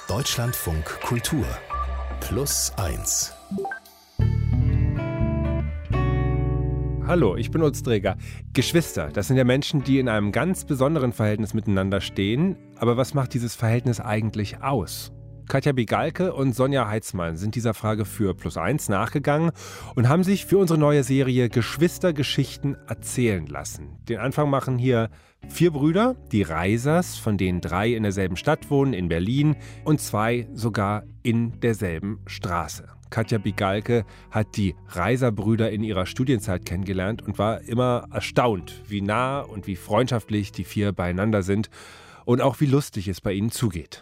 Deutschlandfunk Kultur +1. Hallo, ich bin Utz Dreger. Geschwister, das sind ja Menschen, die in einem ganz besonderen Verhältnis miteinander stehen. Aber was macht dieses Verhältnis eigentlich aus? Katja Bigalke und Sonja Heitzmann sind dieser Frage für +1 nachgegangen und haben sich für unsere neue Serie Geschwistergeschichten erzählen lassen. Den Anfang machen hier 4 Brüder, die Reisers, von denen 3 in derselben Stadt wohnen, in Berlin, und 2 sogar in derselben Straße. Katja Bigalke hat die Reiser-Brüder in ihrer Studienzeit kennengelernt und war immer erstaunt, wie nah und wie freundschaftlich die 4 beieinander sind und auch wie lustig es bei ihnen zugeht.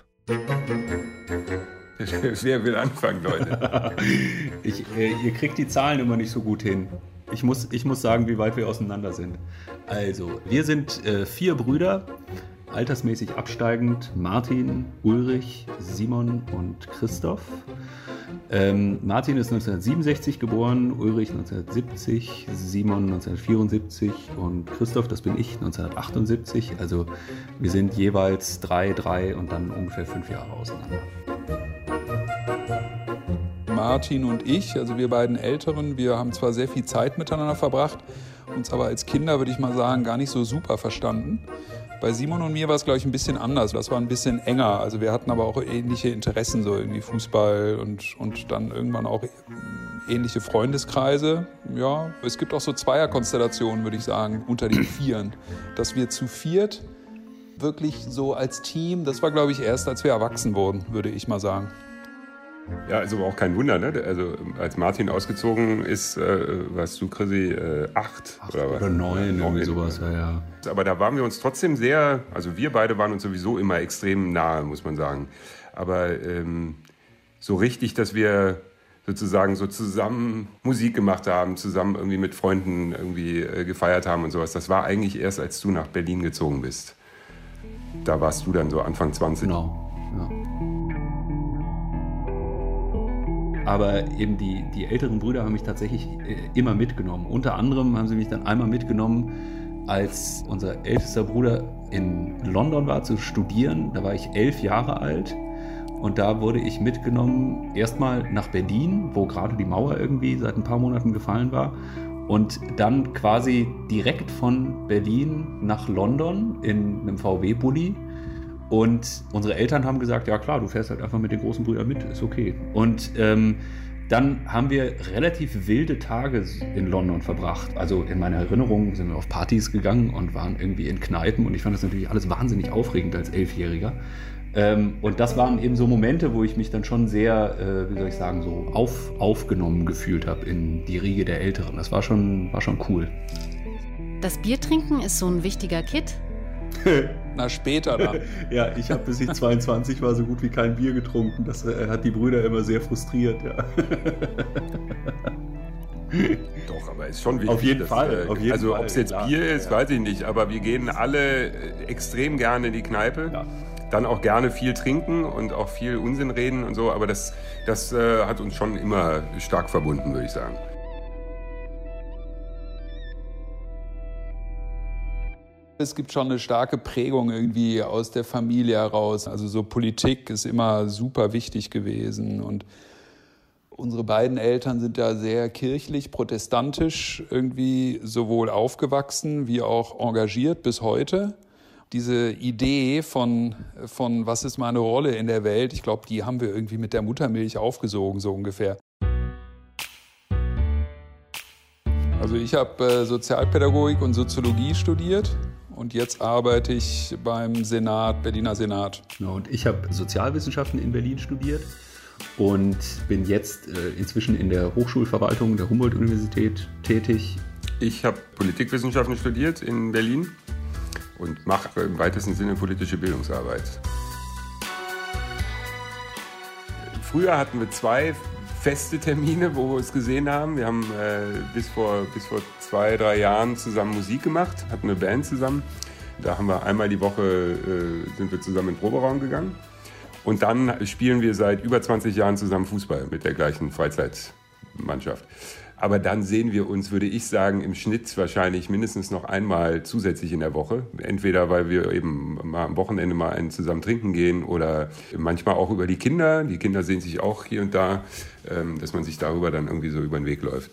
Wer will anfangen, Leute? Ihr kriegt die Zahlen immer nicht so gut hin. Ich muss sagen, wie weit wir auseinander sind. Also, wir sind 4 Brüder, altersmäßig absteigend. Martin, Ulrich, Simon und Christoph. Martin ist 1967 geboren, Ulrich 1970, Simon 1974 und Christoph, das bin ich, 1978. Also wir sind jeweils 3 und dann ungefähr 5 Jahre auseinander. Martin und ich, also wir beiden Älteren, wir haben zwar sehr viel Zeit miteinander verbracht, uns aber als Kinder, würde ich mal sagen, gar nicht so super verstanden. Bei Simon und mir war es, glaube ich, ein bisschen anders. Das war ein bisschen enger. Also wir hatten aber auch ähnliche Interessen, so irgendwie Fußball und dann irgendwann auch ähnliche Freundeskreise. Ja, es gibt auch so Zweierkonstellationen, würde ich sagen, unter den Vieren. Dass wir zu viert wirklich so als Team, das war, glaube ich, erst, als wir erwachsen wurden, würde ich mal sagen. Ja, also auch kein Wunder, ne? Also als Martin ausgezogen ist, warst du, Chrissy, 8 oder 9, irgendwie sowas, ja. Aber da waren wir uns trotzdem sehr, also wir beide waren uns sowieso immer extrem nahe, muss man sagen. Aber so richtig, dass wir sozusagen so zusammen Musik gemacht haben, zusammen irgendwie mit Freunden irgendwie gefeiert haben und sowas, das war eigentlich erst, als du nach Berlin gezogen bist. Da warst du dann so Anfang 20. Genau, ja. Aber eben die älteren Brüder haben mich tatsächlich immer mitgenommen. Unter anderem haben sie mich dann einmal mitgenommen, als unser ältester Bruder in London war zu studieren. Da war ich 11 Jahre alt und da wurde ich mitgenommen erstmal nach Berlin, wo gerade die Mauer irgendwie seit ein paar Monaten gefallen war. Und dann quasi direkt von Berlin nach London in einem VW-Bulli. Und unsere Eltern haben gesagt, ja klar, du fährst halt einfach mit den großen Brüdern mit, ist okay. Und dann haben wir relativ wilde Tage in London verbracht. Also in meiner Erinnerung sind wir auf Partys gegangen und waren irgendwie in Kneipen. Und ich fand das natürlich alles wahnsinnig aufregend als 11-Jähriger. Und das waren eben so Momente, wo ich mich dann schon sehr, wie soll ich sagen, so aufgenommen gefühlt habe in die Riege der Älteren. Das war schon cool. Das Biertrinken ist so ein wichtiger Kitt. Na, später dann. Ja, ich habe bis ich 22 war so gut wie kein Bier getrunken. Das hat die Brüder immer sehr frustriert. Ja. Doch, aber ist schon wichtig. Auf jeden Fall. Also ob es jetzt Bier ist, weiß ich nicht. Aber wir gehen alle extrem gerne in die Kneipe. Ja. Dann auch gerne viel trinken und auch viel Unsinn reden und so. Aber das hat uns schon immer stark verbunden, würde ich sagen. Es gibt schon eine starke Prägung irgendwie aus der Familie heraus. Also so Politik ist immer super wichtig gewesen. Und unsere beiden Eltern sind da sehr kirchlich, protestantisch irgendwie sowohl aufgewachsen wie auch engagiert bis heute. Diese Idee von was ist meine Rolle in der Welt, ich glaube, die haben wir irgendwie mit der Muttermilch aufgesogen, so ungefähr. Also ich habe Sozialpädagogik und Soziologie studiert. Und jetzt arbeite ich beim Senat, Berliner Senat. Genau, und ich habe Sozialwissenschaften in Berlin studiert und bin jetzt inzwischen in der Hochschulverwaltung der Humboldt-Universität tätig. Ich habe Politikwissenschaften studiert in Berlin und mache im weitesten Sinne politische Bildungsarbeit. Früher hatten wir 2 feste Termine, wo wir uns gesehen haben. Wir haben bis vor 2-3 Jahren zusammen Musik gemacht, hatten eine Band zusammen. Da haben wir einmal die Woche sind wir zusammen in den Proberaum gegangen. Und dann spielen wir seit über 20 Jahren zusammen Fußball mit der gleichen Freizeitmannschaft. Aber dann sehen wir uns, würde ich sagen, im Schnitt wahrscheinlich mindestens noch einmal zusätzlich in der Woche. Entweder weil wir eben mal am Wochenende mal einen zusammen trinken gehen oder manchmal auch über die Kinder. Die Kinder sehen sich auch hier und da, dass man sich darüber dann irgendwie so über den Weg läuft.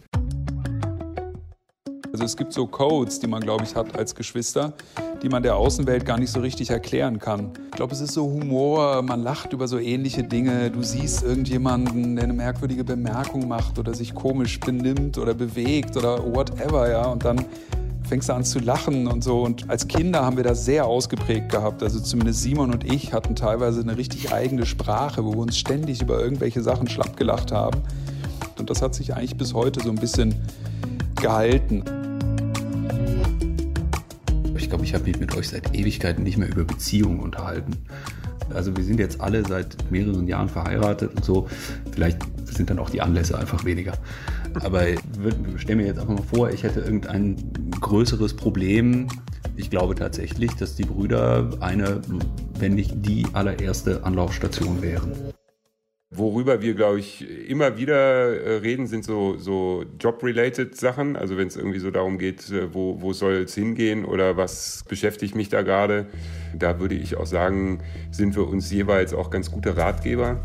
Also es gibt so Codes, die man, glaube ich, hat als Geschwister, die man der Außenwelt gar nicht so richtig erklären kann. Ich glaube, es ist so Humor, man lacht über so ähnliche Dinge. Du siehst irgendjemanden, der eine merkwürdige Bemerkung macht oder sich komisch benimmt oder bewegt oder whatever, ja. Und dann fängst du an zu lachen und so. Und als Kinder haben wir das sehr ausgeprägt gehabt. Also zumindest Simon und ich hatten teilweise eine richtig eigene Sprache, wo wir uns ständig über irgendwelche Sachen schlapp gelacht haben. Und das hat sich eigentlich bis heute so ein bisschen gehalten. Ich glaube, ich habe mich mit euch seit Ewigkeiten nicht mehr über Beziehungen unterhalten. Also wir sind jetzt alle seit mehreren Jahren verheiratet und so. Vielleicht sind dann auch die Anlässe einfach weniger. Aber ich stelle mir jetzt einfach mal vor, ich hätte irgendein größeres Problem. Ich glaube tatsächlich, dass die Brüder eine, wenn nicht die allererste Anlaufstation wären. Worüber wir, glaube ich, immer wieder reden, sind so Job-related Sachen. Also wenn es irgendwie so darum geht, wo soll es hingehen oder was beschäftigt mich da gerade. Da würde ich auch sagen, sind wir uns jeweils auch ganz gute Ratgeber.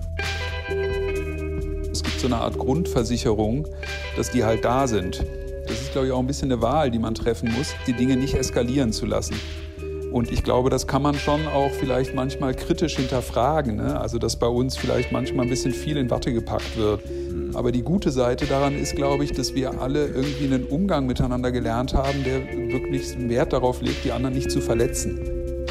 Es gibt so eine Art Grundversicherung, dass die halt da sind. Das ist, glaube ich, auch ein bisschen eine Wahl, die man treffen muss, die Dinge nicht eskalieren zu lassen. Und ich glaube, das kann man schon auch vielleicht manchmal kritisch hinterfragen, ne? Also dass bei uns vielleicht manchmal ein bisschen viel in Watte gepackt wird. Aber die gute Seite daran ist, glaube ich, dass wir alle irgendwie einen Umgang miteinander gelernt haben, der wirklich Wert darauf legt, die anderen nicht zu verletzen.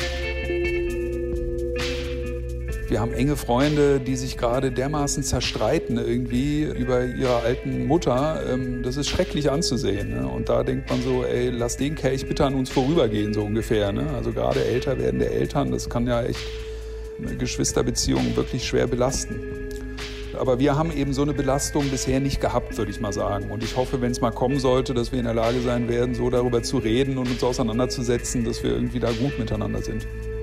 Wir haben enge Freunde, die sich gerade dermaßen zerstreiten irgendwie über ihre alten Mutter. Das ist schrecklich anzusehen. Ne? Und da denkt man so, ey, lass den Kelch bitte an uns vorübergehen, so ungefähr. Ne? Also gerade älter werden der Eltern, das kann ja echt eine Geschwisterbeziehung wirklich schwer belasten. Aber wir haben eben so eine Belastung bisher nicht gehabt, würde ich mal sagen. Und ich hoffe, wenn es mal kommen sollte, dass wir in der Lage sein werden, so darüber zu reden und uns auseinanderzusetzen, dass wir irgendwie da gut miteinander sind.